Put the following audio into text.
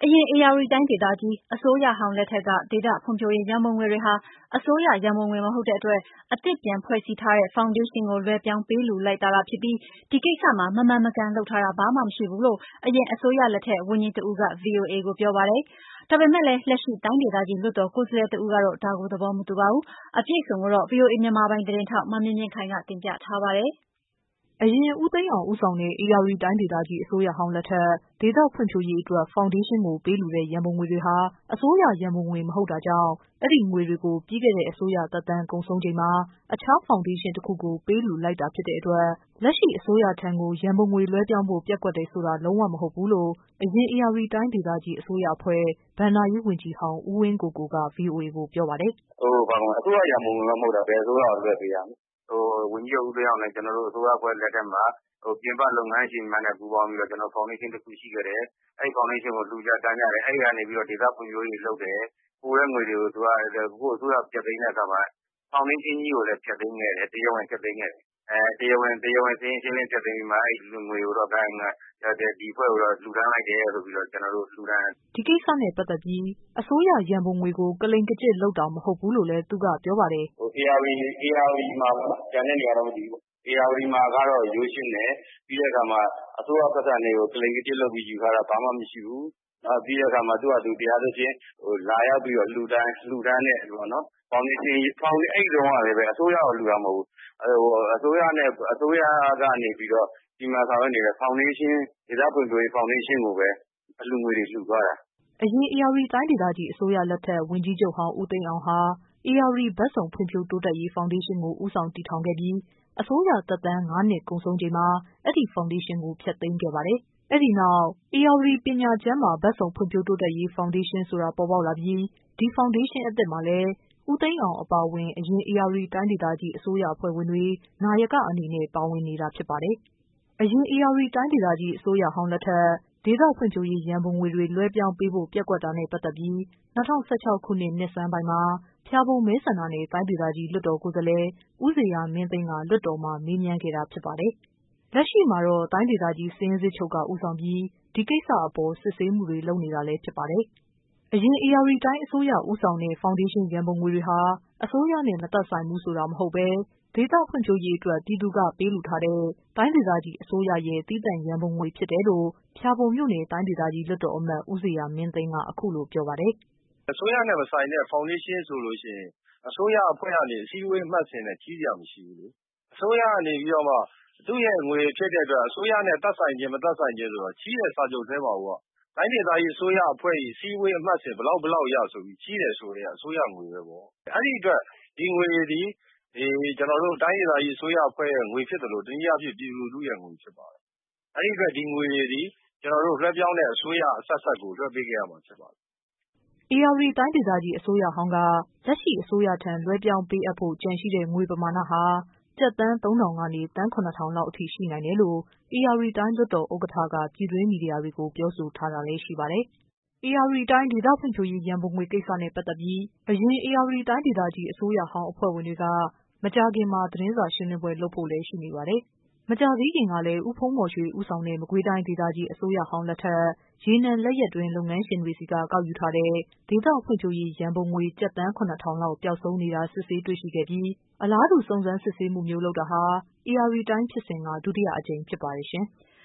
အရင် ဧရာဝတီတိုင်းဒေသကြီးအစိုးရဟောင်းလက်ထက်ကဒေသဖွံ့ဖြိုးရေးရန်ပုံငွေတွေဟာအစိုးရရန်ပုံငွေမဟုတ်တဲ့အတွက်အသစ်ပြန်ဖွဲ့စည်းထားတဲ့ဖောင်ဒေးရှင်းကိုလွှဲပြောင်းပေးလှူလိုက်တာသာဖြစ်ပြီးဒီကိစ္စမှာမမှန်မကန်လုပ်ထားတာဘာမှမရှိဘူးလို့အရင်အစိုးရလက်ထက်ဝန်ကြီးတဦးက VOA ကိုပြောပါတယ်။ဒါပေမဲ့လည်းလက်ရှိတိုင်းဒေသကြီးလွှတ်တော်ကိုယ်စားလှယ်တဦးကတော့ဒါကိုသဘောမတူပါဘူး။အပြည့်အစုံကိုတော့ VOA မြန်မာပိုင်းသတင်းထောက်မမြင့်မြင့်ခိုင်ကတင်ပြထားပါတယ်။အရင်ဦးသိန်းအောင်ဦးဆောင်တဲ့ဧရာဝတီတိုင်းဒေသကြီးအစိုးရဟောင်းလက်ထက်ဒေသဖွံ့ဖြိုးရေးအတွက်ဖောင်ဒေးရှင်းကိုပေးလှူတဲ့ရန်ပုံငွေတွေဟာအစိုးရရန်ပုံငွေမဟုတ်တာကြောင့်အဲ့ဒီငွေတွေကိုပြီးခဲ့တဲ့အစိုးရသက်တမ်းကုန်ဆုံးချိန်မှာအခြားဖောင်ဒေးရှင်းတစ်ခုကိုပေးလှူလိုက်တာဖြစ်တဲ့အတွက်လက်ရှိအစိုးရထံကိုရန်ပုံငွေလွှဲပြောင်းဖို့ပျက်ကွက်တယ်ဆိုတာလုံးဝမဟုတ်ဘူးလို့အရင်ဧရာဝတီတိုင်းဒေသကြီးအစိုးရအဖွဲ့ဘဏ္ဍာရေးဝန်ကြီးဟောင်းဦးဝင်းကိုကိုက VOA ကိုပြောပါတယ်။အစိုးရရန်ပုံငွေမဟုတ်တာဘယ်အစိုးရကိုလွှဲပေးရမလဲ။ဝန်ကြီးချုပ်ဦးသိန်းအောင်နဲ့ကျွန်တော်တို့အစိုးရအဖွဲ့လက်ထက်မှာပြင်ပလုပ်ငန်းရှင်များနဲ့ပူးပေါင်းပြီးတော့ကျွန်တော်ဖောင်ဒေးရှင်းတစ်ခုရှိခဲ့တယ်။အဲ့ဒီဖောင်ဒေးရှင်းကိုလှူကြတန်းကြတယ်။အဲ့ဒီကနေပြီးတော့ဒေသဖွံ့ဖြိုးရေးလုပ်တယ်။ပိုတဲ့ငွေတွေကိုသူကကိုယ့်အစိုးရပြတ်သိမ်းတဲ့အခါမှာဖောင်ဒေးရှင်းကြီးကိုလည်းဖြတ်သိမ်းခဲ့တယ်။တရားဝင်ဖြတ်သိမ်းခဲ့တယ်။တရားဝင်စရင်းရှင်းလင်းဖြတ်သိမ်းပြီးမှအဲ့ဒီငွေကိုတော့ဒီအဖွဲ့ကိုတော့လှူဒန်းလိုက်တယ်ဆိုပြီးတော့ကျွန်တော်တို့လှူဒန်းတယ်။ဒီကိစ္စနဲ့ပတ်သက်ပြီးအစိုးရရန်ပုံငွေကိုကလိန်ကကျစ်လုပ်တာမဟုတ်ဘူးလို့လည်းသူကပြောပါတယ်။ဧရာဝတီမှာကျန်တဲ့နေရာတော့မသိဘူး။ဧရာဝတီမှာကတော့ရိုးရှင်းတယ်ပြီးတဲ့အခါမှာအစိုးရပတ်စံတွေကိုကလိန်ကကျစ်လုပ်ပြီးယူထားတာဘာမှမရှိဘူး။ပြီးတဲ့အခါမှာသူကတရားသဖြင့်လာရောက်ပြီးတော့လှူဒန်းတဲ့ပေါ့နော်။ဖောင်ဒေးရှင်းအဲ့ဒီတော့ကလည်းပဲအစိုးရကိုလှူတာမဟုတ်ဘူး။အစိုးရကနေပြီးတော့ဒီမှာဆောင်ရွက်နေတဲ့ဖောင်ဒေးရှင်းဒေသဖွံ့ဖြိုးရေးဖောင်ဒေးရှင်းကိုပဲအလှူငွေတွေလှူသွားတာ။အရင်ဧရာဝတီတိုင်းဒေသကြီးအစိုးရလက်ထက်ဝန်ကြီးချုပ်ဟောင်းဦးသိန်းအောင်ဟာဧရာဝတီဘက်စုံဖွံ့ဖြိုးတိုးတက်ရေးဖောင်ဒေးရှင်းကိုဦးဆောင်တည်ထောင်ခဲ့ပြီးအစိုးရသက်တမ်း5 နှစ်ကုန်ဆုံးချိန်မှာအဲ့ဒီဖောင်ဒေးရှင်းကိုဖျက်သိမ်းခဲ့ပါတယ်။အဲ့ဒီနောက်ဧရာဝတီပညာကျန်းမာဘက်စုံဖွံ့ဖြိုးတိုးတက်ရေးဖောင်ဒေးရှင်းဆိုတာပေါ်ပေါက်လာပြီးဒီဖောင်ဒေးရှင်းအသစ်မှာလည်းဦးသိန်းအောင်အပါအဝင်အရင်ဧရာဝတီတိုင်းဒေသကြီးအစိုးရအဖွဲ့ဝင်တွေနာယကအနေနဲ့ပါဝင်နေတာဖြစ်ပါတယ်။အရင်ဧရာဝတီတိုင်းဒေသကြီးအစိုးရဟောင်းလက်ထက်ဒေသဖွံ့ဖြိုးရေးရန်ပုံငွေတွေလွှဲပြောင်းပေးဖို့ပျက်ကွက်တာနဲ့ပတ်သက်ပြီး2016ခုနှစ်နှစ်ဆန်းပိုင်းမှာဖျာပုံမဲဆန္ဒနယ်တိုင်းဒေသကြီးလွှတ်တော်ကိုယ်စားလှယ်ဦးဇေယျာမင်းသိန်းကလွှတ်တော်မှာမေးမြန်းခဲ့တာဖြစ်ပါတယ်။လက်ရှိမှာတော့တိုင်းဒေသကြီးစာရင်းစစ်ချုပ်ကဦးဆောင်ပြီးဒီကိစ္စအပေါ်စစ်ဆေးမှုတွေလုပ်နေတာလည်းဖြစ်ပါတယ်။အရင်ဧရာဝတီတိုင်းအစိုးရဦးဆောင်တဲ့ဖောင်ဒေးရှင်းရန်ပုံငွေတွေဟာအစိုးရနဲ့မသက်ဆိုင်ဘူးဆိုတာမဟုတ်ပဲဒေသဖွံ့ဖြိုးရေးအတွက်ပြည်သူကပေးလှူထားတဲ့တိုင်းဒေသကြီးအစိုးရရဲ့သီးသန့်ရန်ပုံငွေဖြစ်တယ်လို့ဖျာပုံမြို့နယ်တိုင်းဒေသကြီးလွှတ်တော်အမတ်ဦးဇေယျာမင်းသိန်းကအခုလိုပြောပါတယ်။အစိုးရနဲ့မဆိုင်တဲ့ဖောင်ဒေးရှင်းဆိုလို့ရှိရင်အစိုးရအဖွဲ့ကနေအစည်းအဝေးမှတ်စဉ်နဲ့ကြီးကြမရှိဘူးလေ။အစိုးရကနေပြီးတော့မှသူ့ရဲ့ငွေဖြစ်တဲ့အတွက်အစိုးရနဲ့သက်ဆိုင်ခြင်းမသက်ဆိုင်ခြင်းဆိုတော့ကြီးတဲ့စာချုပ်ထဲမှာကတိုင်းဒေသကြီးအစိုးရအဖွဲ့ကြီးအစည်းအဝေးအမှတ်စဉ်ဘလောက်ရဆိုပြီးကြီးတယ်ဆိုတဲ့အစိုးရငွေပဲပေါ့။အဲ့ဒီအတွက်ဒီငွေဒီကျွန်တော်တို့တိုင်းဒေသကြီးအစိုးရအဖွဲ့ရဲ့ငွေဖြစ်တယ်လို့တနည်းအားဖြင့်ပြည်သူလူထုရဲ့ငွေဖြစ်ပါတယ်။အဲ့ဒီအတွက်ဒီငွေတွေဒီကျွန်တော်တို့လွှဲပြောင်းတဲ့အစိုးရအဆက်ဆက်ကိုလွှဲပေးခဲ့ရမှာဖြစ်ပါတယ်။ဧရာဝတီတိုင်းဒေသကြီးအစိုးရဟောင်းကလက်ရှိအစိုးရထံလွှဲပြောင်းပေးအပ်ဖို့ကြံရှိတဲ့ငွေပမာဏဟာကျပ်သန်း3000ကနေသန်း7000လောက်အထိရှိနိုင်တယ်လို့ဧရာဝတီတိုင်းလွှတ်တော်ဥက္ကဋ္ဌကပြည်တွင်းမီဒီယာတွေကိုပြောဆိုထားတာလည်းရှိပါတယ်။ဧရာဝတီတိုင်းဒေသဖွံ့ဖြိုးရေးရန်ပုံငွေကိစ္စနဲ့ပတ်သက်ပြီးအရင်ဧရာဝတီတိုင်းဒေသကြီးအစိုးရဟောင်းအဖွဲ့ဝင်တွေကမကြာခင်မှာသတင်းစာရှင်းလင်းပွဲလုပ်ဖို့လည်းရှိနေပါတယ်။မကြာသေးခင်ကလည်းဦးဖုံးမော်ရွှေဦးဆောင်တဲ့မကွေးတိုင်းဒေသကြီးအစိုးရဟောင်းလက်ထက်ရေနံလက်ရက်တွင်းလုပ်ငန်းရှင်တွေစီကကောက်ယူထားတဲ့ဒေသဖွံ့ဖြိုးရေးရန်ပုံငွေကျပ်သန်း7000လောက်ပျောက်ဆုံးနေတာစစ်ဆေးတွေ့ရှိခဲ့ပြီးအလားတူစုံစမ်းစစ်ဆေးမှုမျိုးလုပ်တာဟာဧရာဝတီတိုင်းဖြစ်စဉ်ကဒုတိယအကြိမ်ဖြစ်ပါတယ်ရှင်။